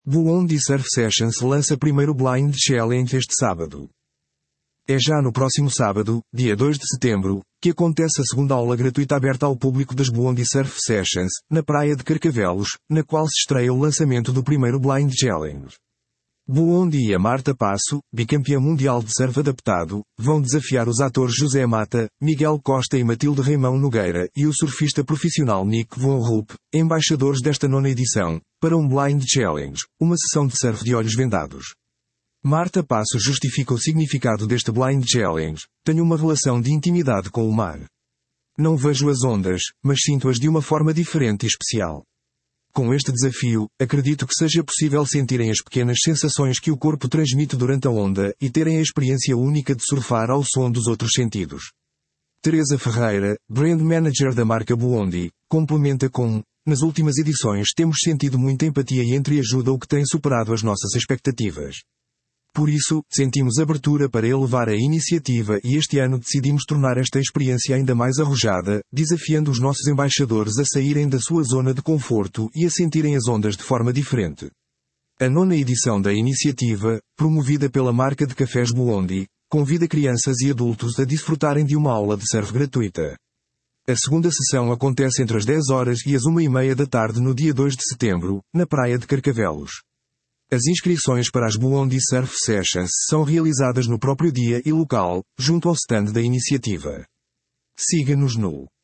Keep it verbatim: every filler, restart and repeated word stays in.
Buondi Surf Sessions lança primeiro Blind Challenge este sábado. É já no próximo sábado, dia dois de setembro, que acontece a segunda aula gratuita aberta ao público das Buondi Surf Sessions, na praia de Carcavelos, na qual se estreia o lançamento do primeiro Blind Challenge. Buondi e a Marta Passo, bicampeã mundial de surf adaptado, vão desafiar os atores José Mata, Miguel Costa e Matilde Reimão Nogueira e o surfista profissional Nick Von Rupp, embaixadores desta nona edição, para um Blind Challenge, uma sessão de surf de olhos vendados. Marta Passo justifica o significado deste Blind Challenge: tenho uma relação de intimidade com o mar. Não vejo as ondas, mas sinto-as de uma forma diferente e especial. Com este desafio, acredito que seja possível sentirem as pequenas sensações que o corpo transmite durante a onda e terem a experiência única de surfar ao som dos outros sentidos. Teresa Ferreira, Brand Manager da marca Buondi, complementa com: nas últimas edições temos sentido muita empatia e entreajuda, o que tem superado as nossas expectativas. Por isso, sentimos abertura para elevar a iniciativa e este ano decidimos tornar esta experiência ainda mais arrojada, desafiando os nossos embaixadores a saírem da sua zona de conforto e a sentirem as ondas de forma diferente. A nona edição da iniciativa, promovida pela marca de cafés Buondi, convida crianças e adultos a desfrutarem de uma aula de surf gratuita. A segunda sessão acontece entre as dez horas e as uma e meia da tarde no dia dois de setembro, na praia de Carcavelos. As inscrições para as Buondi Surf Sessions são realizadas no próprio dia e local, junto ao stand da iniciativa. Siga-nos no